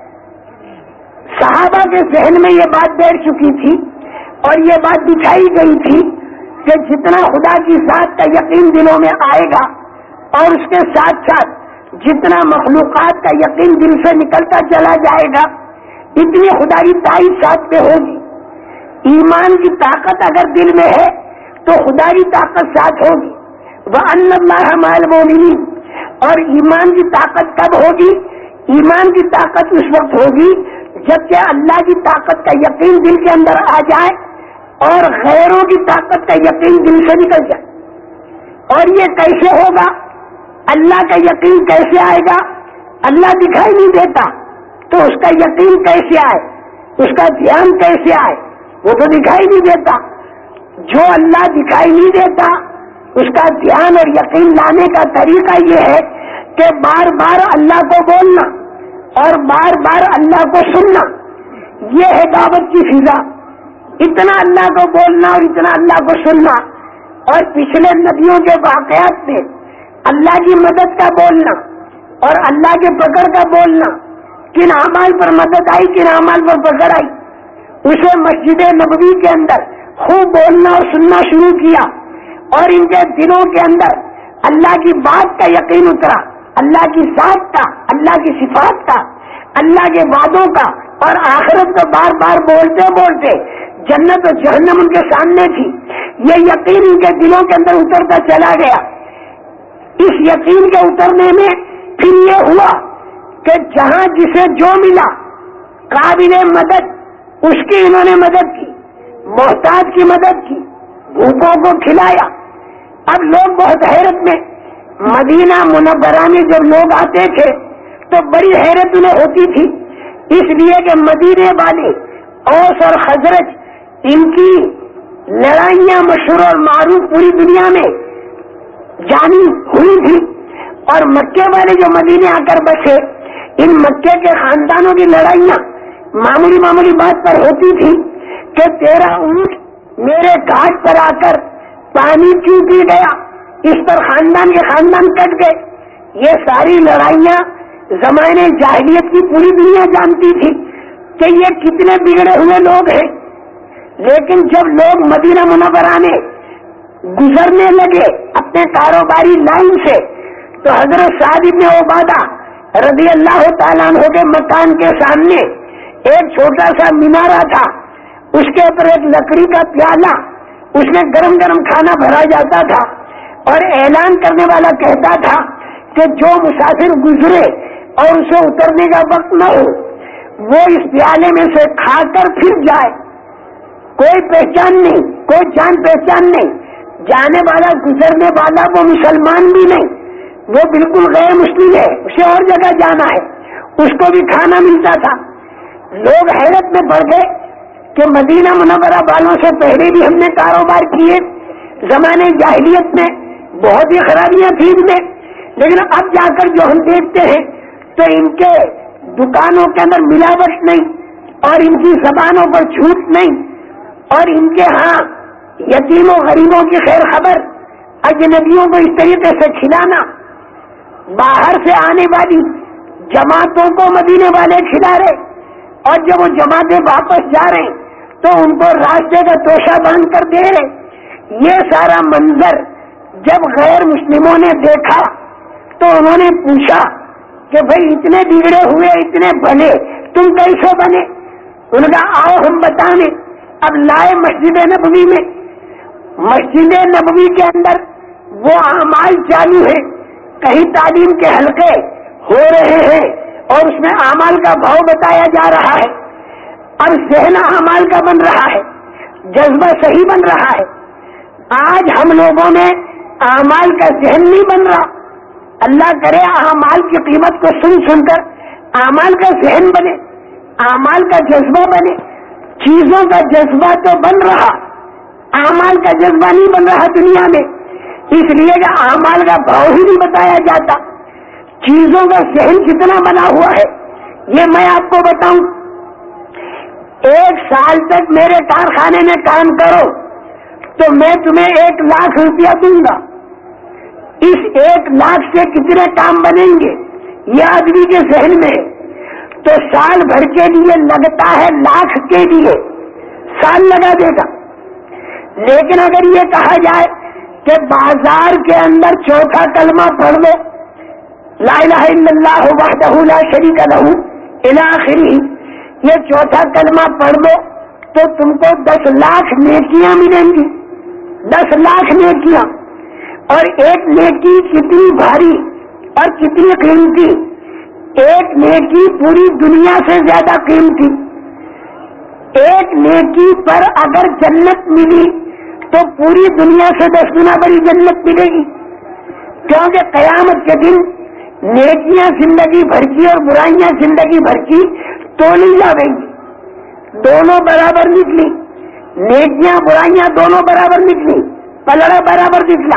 A: صحابہ کے ذہن میں یہ بات بیٹھ چکی تھی اور یہ بات دکھائی گئی تھی کہ جتنا خدا کی ذات کا یقین دلوں میں آئے گا اور اس کے ساتھ ساتھ جتنا مخلوقات کا یقین دل سے نکلتا چلا جائے گا اتنی خدا کی تائید ساتھ میں ہوگی. ایمان کی طاقت اگر دل میں ہے تو خدا کی طاقت ساتھ ہوگی. وَأَنَّ اللَّهَ مَعَ الْمُؤْمِنِينَ. اور ایمان کی طاقت کب ہوگی؟ ایمان کی طاقت اس وقت ہوگی جبکہ اللہ کی طاقت کا یقین دل کے اندر آ جائے اور غیروں کی طاقت کا یقین دل سے نکل جائے. اور یہ کیسے ہوگا؟ اللہ کا یقین کیسے آئے گا؟ اللہ دکھائی نہیں دیتا تو اس کا یقین کیسے آئے, اس کا دھیان کیسے آئے, وہ تو دکھائی نہیں دیتا. جو اللہ دکھائی نہیں دیتا اس کا دھیان اور یقین لانے کا طریقہ یہ ہے کہ بار بار اللہ کو بولنا اور بار بار اللہ کو سننا. یہ ہے دعوت کی فضا. اتنا اللہ کو بولنا اور اتنا اللہ کو سننا. اور پچھلے نبیوں کے واقعات میں اللہ کی مدد کا بولنا اور اللہ کے پکڑ کا بولنا, کن اعمال پر مدد آئی, کن اعمال پر پکڑ آئی, اسے مسجد نبوی کے اندر خوب بولنا اور سننا شروع کیا اور ان کے دلوں کے اندر اللہ کی بات کا یقین اترا, اللہ کی ذات کا, اللہ کی صفات کا, اللہ کے وعدوں کا, اور آخرت کو بار بار بولتے بولتے جنت و جہنم ان کے سامنے تھی. یہ یقین ان کے دلوں کے اندر اترتا چلا گیا. اس یقین کے اترنے میں پھر یہ ہوا کہ جہاں جسے جو ملا قابل مدد اس کی انہوں نے مدد کی, محتاج کی مدد کی, بھوکوں کو کھلایا. اب لوگ بہت حیرت میں, مدینہ منورہ میں جب لوگ آتے تھے تو بڑی حیرت انہیں ہوتی تھی, اس لیے کہ مدینے والے اوس اور خزرج ان کی لڑائیاں مشہور اور معروف پوری دنیا میں جانی ہوئی تھی. اور مکے والے جو مدینے آ کر بسے, ان مکے کے خاندانوں کی لڑائیاں معمولی معمولی بات پر ہوتی تھی کہ تیرا اونٹ میرے گھاٹ پر آ کر پانی کیوں پی گیا, اس پر خاندان کے خاندان کٹ گئے. یہ ساری لڑائیاں زمانے جاہلیت کی پوری دنیا جانتی تھی کہ یہ کتنے بگڑے ہوئے لوگ ہیں. لیکن جب لوگ مدینہ منورہ میں گزرنے لگے اپنے کاروباری لائن سے, تو حضرت سعد بن عبادہ رضی اللہ تعالیٰ عنہ کے مکان کے سامنے ایک چھوٹا سا مینارہ تھا, اس کے اوپر ایک لکڑی کا پیالہ, اس میں گرم گرم کھانا بھرا جاتا تھا اور اعلان کرنے والا کہتا تھا کہ جو مسافر گزرے اور اسے اترنے کا وقت نہ ہو وہ اس پیالے میں سے کھا کر پھر جائے. کوئی پہچان نہیں, کوئی جان پہچان نہیں, جانے والا گزرنے والا وہ مسلمان بھی نہیں, وہ بالکل غیر مسلم ہے, اسے اور جگہ جانا ہے, اس کو بھی کھانا ملتا تھا. لوگ حیرت میں پڑ گئے کہ مدینہ منورہ والوں سے پہلے بھی ہم نے کاروبار کیے, زمانے جاہلیت میں بہت ہی خرابیاں تھیں ان میں, لیکن اب جا کر جو ہم دیکھتے ہیں تو ان کے دکانوں کے اندر ملاوٹ نہیں اور ان کی زبانوں پر جھوٹ نہیں, اور ان کے ہاں یتیموں غریبوں کی خیر خبر, اجنبیوں کو اس طریقے سے کھلانا, باہر سے آنے والی جماعتوں کو مدینے والے کھلا رہے, اور جب وہ جماعتیں واپس جا رہے ہیں تو ان کو راستے کا توشہ باندھ کر دے رہے. یہ سارا منظر جب غیر مسلموں نے دیکھا تو انہوں نے پوچھا کہ بھئی اتنے بگڑے ہوئے, اتنے بھلے تم کیسے بنے؟ ان کا آؤ ہم بتانے. اب لائے مسجد نبوی میں, مسجد نبوی کے اندر وہ اعمال چالو ہے, کہیں تعلیم کے حلقے ہو رہے ہیں اور اس میں اعمال کا بھاؤ بتایا جا رہا ہے, اور ذہن اعمال کا بن رہا ہے, جذبہ صحیح بن رہا ہے. آج ہم لوگوں میں اعمال کا ذہن نہیں بن رہا. اللہ کرے اعمال کی قیمت کو سن سن کر اعمال کا ذہن بنے, اعمال کا جذبہ بنے. چیزوں کا جذبہ تو بن رہا, اعمال کا جذبہ نہیں بن رہا دنیا میں, اس لیے کہ اعمال کا بھاؤ ہی نہیں بتایا جاتا. چیزوں کا ذہن کتنا بنا ہوا ہے یہ میں آپ کو بتاؤں. ایک سال تک میرے کارخانے میں کام کرو تو میں تمہیں ایک لاکھ روپیہ دوں گا. اس ایک لاکھ سے کتنے کام بنیں گے یہ آدمی کے ذہن میں, تو سال بھر کے لیے لگتا ہے لاکھ کے لیے سال لگا دے گا. لیکن اگر یہ کہا جائے کہ بازار کے اندر چوتھا کلمہ پڑھ لو, لا الہ الا اللہ وحدہ لا شریک لہ الی آخرہ, یہ چوتھا کلمہ پڑھ لو تو تم کو دس لاکھ نیکیاں ملیں گی, دس لاکھ نیکیاں. اور ایک نیکی کتنی بھاری اور کتنی قیمتی, ایک نیکی پوری دنیا سے زیادہ قیمتی. ایک نیکی پر اگر جنت ملی تو پوری دنیا سے دس گنا بڑی جنت ملے گی, کیونکہ قیامت کے دن نیکیاں زندگی بھر کی اور برائیاں زندگی بھر کی تولی جائیں گی, دونوں برابر نکلی. نیکیاں برائیاں دونوں برابر نکلی، پلڑا برابر نکلا.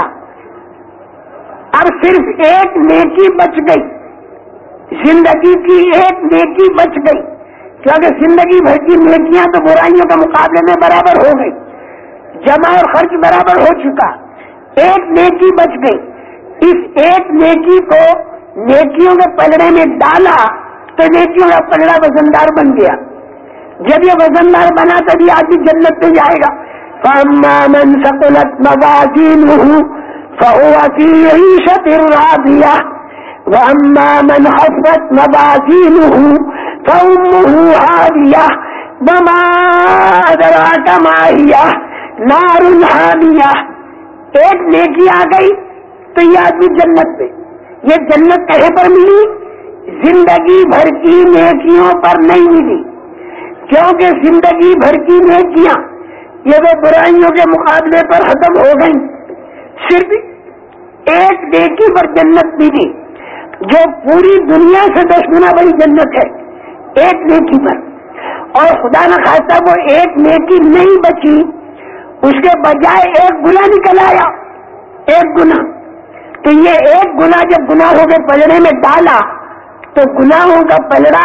A: اب صرف ایک نیکی بچ گئی، زندگی کی ایک نیکی بچ گئی، کیونکہ زندگی بھر کی نیکیاں تو برائیوں کے مقابلے میں برابر ہو گئی، جمع اور خرچ برابر ہو چکا. ایک نیکی بچ گئی. اس ایک نیکی کو نیکیوں کے پلڑے میں ڈالا تو نیکیوں کا پلڑا وزندار بن گیا. جب یہ وزندار بنا تبھی آدمی جنت میں جائے گا. فَأَمَّا مَنْ ثَقُلَتْ مَوَازِينُهُ فَهُوَ فِي عِيشَةٍ رَاضِيَةٍ وَأَمَّا مَنْ خَفَّتْ مَوَازِينُهُ فَأُمُّهُ هَاوِيَةٌ وَمَا أَدْرَاكَ مَا هِيَهْ نَارٌ حَامِيَةٌ. ایک نیکی آ گئی تو یہ آدمی جنت میں. یہ جنت کہیں پر ملی؟ زندگی بھر کی نیکیوں پر نہیں ملی، کیونکہ زندگی بھر کی نیکیاں یہ وہ برائیوں کے مقابلے پر ختم ہو گئی. صرف ایک نیکی پر جنت ملی جو پوری دنیا سے دس گنا بڑی جنت ہے، ایک نیکی پر. اور خدا نہ خواستہ وہ ایک نیکی نہیں بچی، اس کے بجائے ایک گناہ نکل آیا، ایک گناہ. تو یہ ایک گناہ جب گناہوں کے پلڑے میں ڈالا تو گناہوں کا پلڑا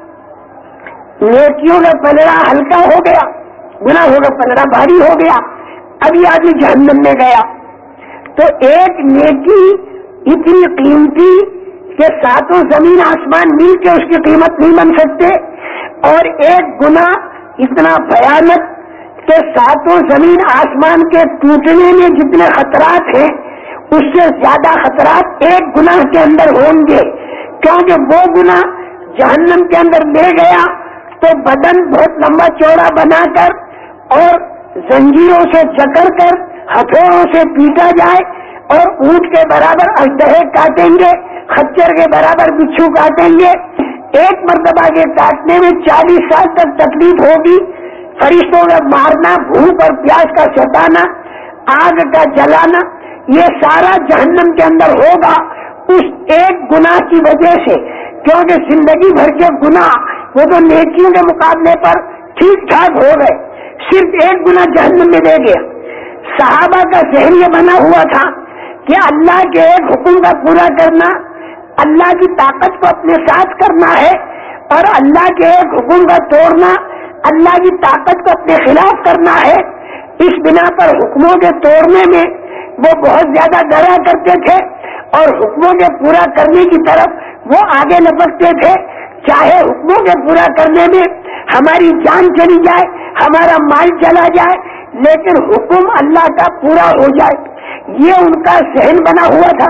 A: نیکیوں کا پلڑا ہلکا ہو گیا، گناہوں کا پلڑا بھاری ہو گیا. اب یہ آدمی جہنم میں گیا. تو ایک نیکی اتنی قیمتی کہ ساتوں زمین آسمان مل کے اس کی قیمت نہیں بن سکتے، اور ایک گناہ اتنا بھیانک کہ ساتوں زمین آسمان کے ٹوٹنے میں جتنے خطرات ہیں اس سے زیادہ خطرات ایک گناہ کے اندر ہوں گے. کیونکہ وہ گناہ جہنم کے اندر لے گیا تو بدن بہت لمبا چوڑا بنا کر اور زنجیروں سے جکڑ کر ہتھوڑوں سے پیٹا جائے، اور اونٹ کے برابر اژدہے کاٹیں گے، خچر کے برابر بچھو کاٹیں گے. ایک مرتبہ کے کاٹنے میں چالیس سال تک تکلیف ہوگی. فرشتوں کا مارنا، بھوک اور پیاس کا ستانا، آگ کا جلانا، یہ سارا جہنم کے اندر ہوگا اس ایک گناہ کی وجہ سے. کیونکہ زندگی بھر کے گناہ وہ تو نیکیوں کے مقابلے پر ٹھیک ٹھاک ہو گئے، صرف ایک گناہ جہنم میں دے گیا. صحابہ کا ذہن یہ بنا ہوا تھا کہ اللہ کے ایک حکم کا پورا کرنا، اللہ کی طاقت کو اپنے ساتھ کرنا ہے، اور اللہ کے ایک حکم کا توڑنا اللہ کی طاقت کو اپنے خلاف کرنا ہے. اس بنا پر حکموں کے توڑنے میں وہ بہت زیادہ ڈرا کرتے تھے، اور حکموں کے پورا کرنے کی طرف وہ آگے لپکتے تھے. چاہے حکموں کے پورا کرنے میں ہماری جان چلی جائے، ہمارا مال چلا جائے، لیکن حکم اللہ کا پورا ہو جائے، یہ ان کا ذہن بنا ہوا تھا.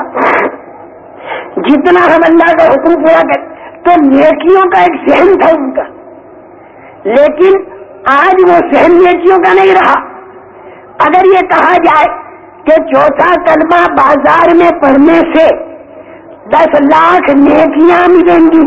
A: جتنا ہم اللہ کا حکم پورا کریں تو نیکیوں کا ایک ذہن تھا ان کا. لیکن آج وہ ذہن نیکیوں کا نہیں رہا. اگر یہ کہا جائے کہ چوتھا کلمہ بازار میں پڑھنے سے دس لاکھ نیکیاں ملیں گی،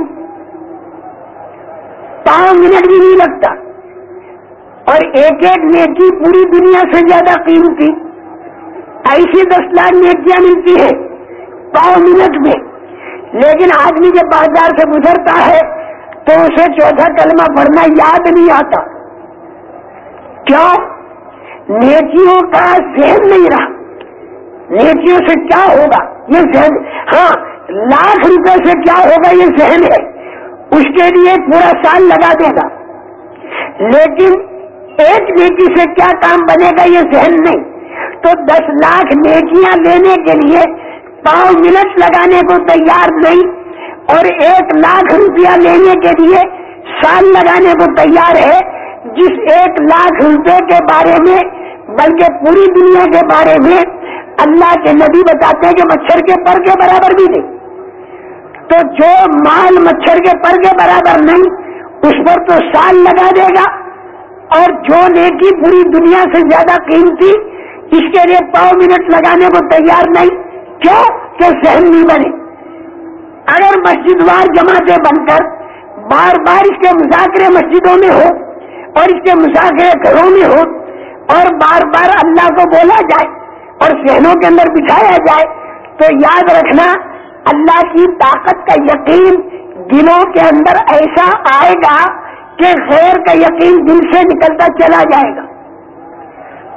A: پانچ منٹ بھی نہیں لگتا، اور ایک ایک نیکی پوری دنیا سے زیادہ قیمتی، ایسی دس لاکھ نیکیاں ملتی ہیں پانچ منٹ میں. لیکن آدمی جب بازار سے گزرتا ہے تو اسے چوتھا کلمہ پڑھنا یاد نہیں آتا. کیوں؟ نیکیوں کا ذہن نہیں رہا. نیکیوں سے کیا ہوگا یہ ذہن، ہاں لاکھ روپے سے کیا ہوگا یہ ذہن ہے، اس کے لیے پورا سال لگا دے گا. لیکن ایک نیکی سے کیا کام بنے گا یہ ذہن نہیں. تو دس لاکھ نیکیاں لینے کے لیے پانچ منٹ لگانے کو تیار نہیں، اور ایک لاکھ روپیہ لینے کے لیے سال لگانے کو تیار ہے. جس ایک لاکھ روپے کے بارے میں بلکہ پوری دنیا کے بارے میں اللہ کے نبی بتاتے ہیں کہ مچھر کے پر کے برابر بھی نہیں. تو جو مال مچھر کے پر کے برابر نہیں اس پر تو سال لگا دے گا، اور جو نیکی پوری دنیا سے زیادہ قیمتی اس کے لیے پانچ منٹ لگانے کو تیار نہیں. کیوں؟ کہ ذہن نہیں بنے. اگر مسجد وار جماعتیں بن کر بار بار اس کے مذاکرے مسجدوں میں ہو اور اس کے مذاکرے گھروں میں ہو اور بار بار اللہ کو بولا جائے اور ذہنوں کے اندر بٹھایا جائے تو یاد رکھنا اللہ کی طاقت کا یقین دلوں کے اندر ایسا آئے گا کہ غیر کا یقین دل سے نکلتا چلا جائے گا.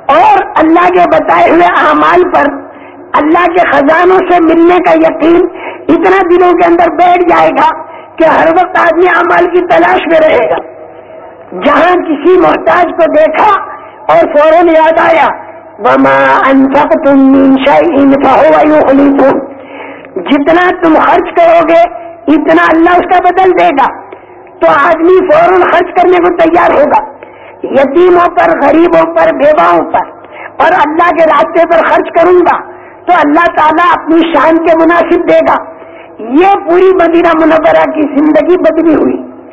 A: اور اللہ کے بتائے ہوئے اعمال پر اللہ کے خزانوں سے ملنے کا یقین اتنا دلوں کے اندر بیٹھ جائے گا کہ ہر وقت آدمی اعمال کی تلاش میں رہے گا. جہاں کسی محتاج کو دیکھا اور فوراً یاد آیا وما انفقتم من شیء فهو یخلفہ، جتنا تم خرچ کرو گے اتنا اللہ اس کا بدل دے گا. تو آدمی فوراً خرچ کرنے کو تیار ہوگا، یتیموں پر، غریبوں پر، بیواؤں پر، اور اللہ کے راستے پر خرچ کروں گا تو اللہ تعالیٰ اپنی شان کے مناسب دے گا. یہ پوری مدینہ منورہ کی زندگی بدلی ہوئی.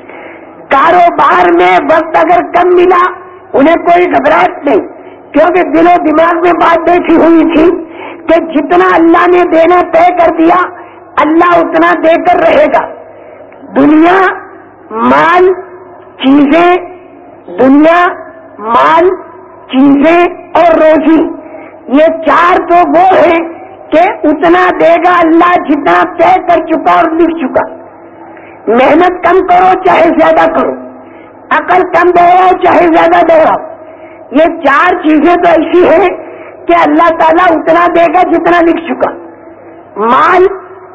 A: کاروبار میں وقت اگر کم ملا انہیں کوئی گھبراہٹ نہیں، کیونکہ دل و دماغ میں بات بیٹھی ہوئی تھی کہ جتنا اللہ نے دینا طے کر دیا اللہ اتنا دے کر رہے گا. دنیا، مال، چیزیں، دنیا، مال، چیزیں اور روزی، یہ چار تو وہ ہیں کہ اتنا دے گا اللہ جتنا طے کر چکا اور لکھ چکا. محنت کم کرو چاہے زیادہ کرو، عقل کم دوڑاؤ چاہے زیادہ دوڑاؤ، یہ چار چیزیں تو ایسی ہیں کہ اللہ تعالیٰ اتنا دے گا جتنا لکھ چکا. مال،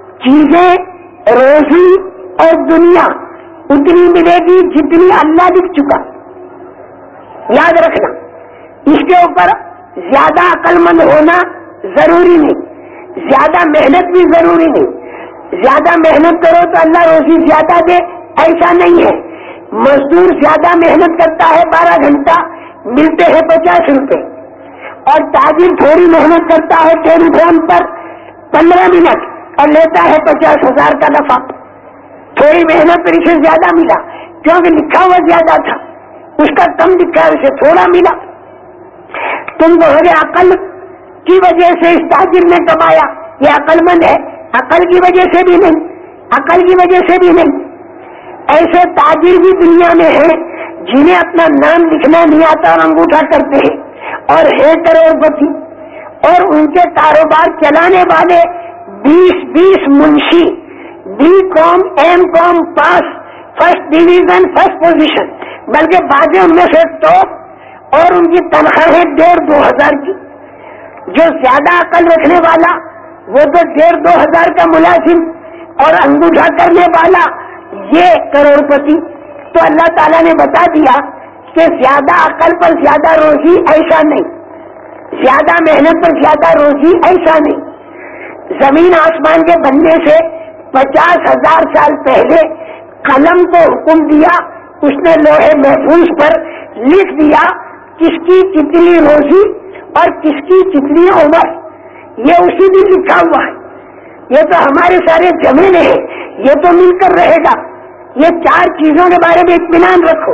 A: چیزیں، روزی اور دنیا اتنی ملے گی جتنی اللہ لکھ چکا. یاد رکھنا، اس کے اوپر زیادہ عقل مند ہونا ضروری نہیں، زیادہ محنت بھی ضروری نہیں. زیادہ محنت کرو تو اللہ روزی زیادہ دے ایسا نہیں ہے. مزدور زیادہ محنت کرتا ہے بارہ گھنٹہ، ملتے ہیں پچاس روپے، اور تاجر تھوڑی محنت کرتا ہے ٹیلی فون پر پندرہ منٹ اور لیتا ہے پچاس ہزار کا نفع. تھوڑی محنت پر اسے زیادہ ملا کیونکہ لکھا ہوا زیادہ تھا، اس کا کم لکھا اسے تھوڑا ملا. تم کو عقل کی وجہ سے اس تاجر نے کمایا، یہ عقل مند ہے؟ عقل کی وجہ سے بھی نہیں، عقل کی وجہ سے بھی نہیں. ایسے تاجر بھی دنیا میں ہیں جنہیں اپنا نام لکھنا نہیں آتا اور انگوٹھا کرتے ہیں اور ہے کروڑ پتی، اور ان کے کاروبار چلانے والے بیس بیس منشی، B com M com pass, first division, first position, بلکہ بعض ان میں سے ٹاپ، اور ان کی تنخواہ ہے ڈیڑھ دو ہزار کی. جو زیادہ عقل رکھنے والا وہ تو ڈیڑھ دو ہزار کا ملازم، اور انگوٹھا کرنے والا یہ کروڑ پتی. تو اللہ تعالیٰ نے بتا دیا کہ زیادہ عقل پر زیادہ روزی ایسا نہیں، زیادہ محنت پر زیادہ روزی ایسا نہیں. زمین آسمان کے بننے سے پچاس ہزار سال پہلے قلم کو حکم دیا، اس نے لوہے محفوظ پر لکھ دیا کس کی کتنی روزی اور کس کی کتنی عمر. یہ اسی دن لکھا ہوا ہے. یہ تو ہمارے سارے جمینے ہیں، یہ تو مل کر رہے گا. یہ چار چیزوں کے بارے میں اطمینان رکھو،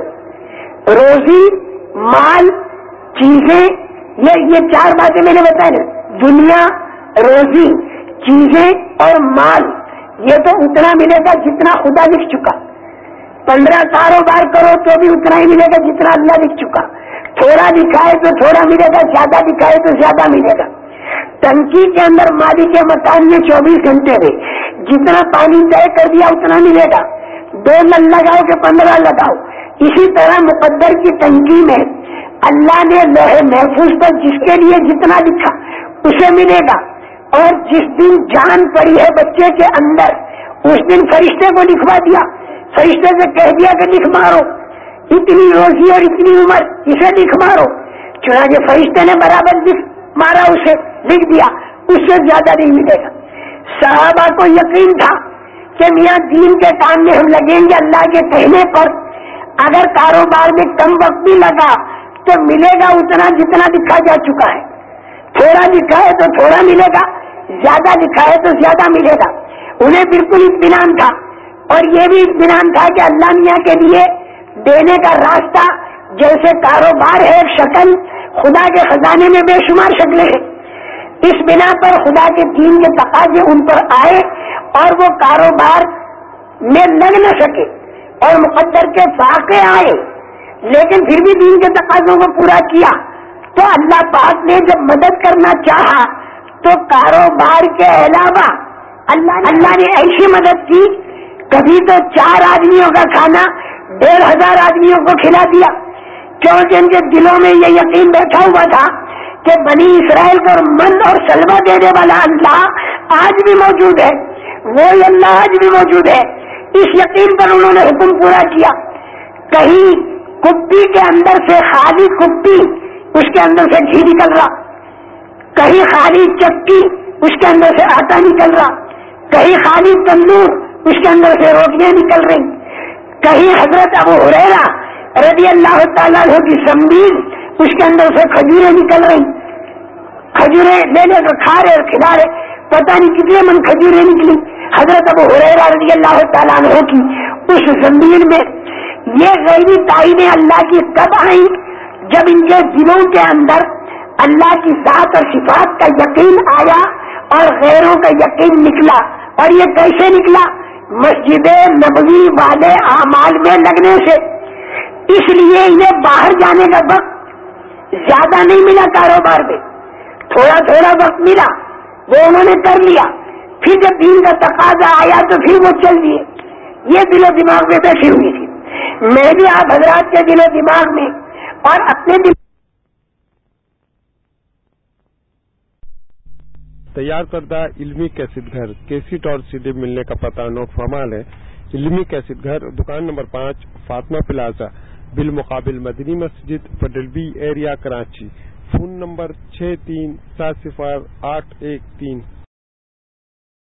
A: روزی، مال، چیزیں. یہ یہ چار باتیں میں نے بتائی نا، دنیا، روزی، چیزیں اور مال. یہ تو اتنا ملے گا جتنا خدا لکھ چکا. پندرہ کاروبار کرو تو بھی اتنا ہی ملے گا جتنا اللہ لکھ چکا. تھوڑا لکھا ہے تو تھوڑا ملے گا، زیادہ لکھا ہے تو زیادہ ملے گا. ٹنکی کے اندر مالک کے مکان میں چوبیس گھنٹے میں جتنا پانی طے کر دیا اتنا ملے گا. دو نل لگاؤ کہ پندرہ لگاؤ. اسی طرح مقدر کی ٹنکی میں اللہ نے لوہے محفوظ پر جس کے لیے جتنا لکھا اسے ملے گا. اور جس دن جان پڑی ہے بچے کے اندر اس دن فرشتے کو لکھوا دیا، فرشتے سے کہہ دیا کہ لکھ مارو اتنی روزی اور اتنی عمر، اسے لکھ مارو. چنانچہ فرشتے نے برابر لکھ مارا، اسے لکھ دیا. اس سے زیادہ نہیں ملے گا. صحابہ کو یقین تھا کہ میاں دین کے کام میں ہم لگیں گے اللہ کے کہنے پر. اگر کاروبار میں کم وقت بھی لگا تو ملے گا اتنا جتنا لکھا جا چکا ہے. تھوڑا لکھا ہے تو تھوڑا ملے گا، زیادہ لکھا ہے تو زیادہ ملے گا. انہیں بالکل اطمینان تھا، اور یہ بھی اطمینان تھا کہ اللہ میاں کے لیے دینے کا راستہ جیسے کاروبار ہے ایک شکل، خدا کے خزانے میں بے شمار شکلیں ہیں. اس بنا پر خدا کے دین کے تقاضے ان پر آئے اور وہ کاروبار میں لگ نہ سکے اور مقدر کے فاقے آئے، لیکن پھر بھی دین کے تقاضوں کو پورا کیا. تو اللہ پاک نے جب مدد کرنا چاہا تو کاروبار کے علاوہ اللہ اللہ نے ایسی مدد کی، کبھی تو چار آدمیوں کا کھانا ڈیڑھ ہزار آدمیوں کو کھلا دیا، کیونکہ ان کے دلوں میں یہ یقین بیٹھا ہوا تھا کہ بنی اسرائیل کو من اور سلوہ دینے والا اللہ آج بھی موجود ہے، وہی اللہ آج بھی موجود ہے. اس یقین پر انہوں نے حکم پورا کیا. کہیں کپی کے اندر سے خالی کپی، اس کے اندر سے گھی نکل رہا، کہیں خالی چکی، اس کے اندر سے آٹا نکل رہا، کہیں خالی تندور، اس کے اندر سے روٹیاں نکل رہی، کہیں حضرت ابو ہریرہ رضی اللہ تعالیٰ عنہ کی زنبیل، اس کے اندر سے کھجوریں نکل رہی، کھجوریں لے لے کر کھا رہے اور کھلا رہے، پتہ نہیں کتنے من کھجوریں نکلی حضرت ابو ہریرہ رضی اللہ تعالیٰ عنہ کی اس زنبیل میں. یہ غیبی تعینیں اللہ کی کب آئیں؟ جب ان کے دلوں کے اندر اللہ کی ذات اور صفات کا یقین آیا اور غیروں کا یقین نکلا. اور یہ کیسے نکلا؟ مسجد نبوی والے اعمال میں لگنے سے. اس لیے انہیں باہر جانے کا وقت زیادہ نہیں ملا، کاروبار میں تھوڑا تھوڑا وقت ملا، وہ انہوں نے کر لیا. پھر جب دین کا تقاضا آیا تو پھر وہ چل دیے. یہ دل و دماغ میں بیٹھی ہوئی تھی. میں بھی آپ حضرات کے دل و دماغ میں اور اپنے دل
B: تیار کردہ علمی کیسٹ گھر کیسٹ اور سی ڈی ملنے کا پتہ نوٹ فرما لیں. علمی کیسٹ گھر، دکان نمبر پانچ، فاطمہ پلازا، بالمقابل مدنی مسجد، پڈلبی ایریا، کراچی. فون نمبر چھ تین سات صفر آٹھ ایک تین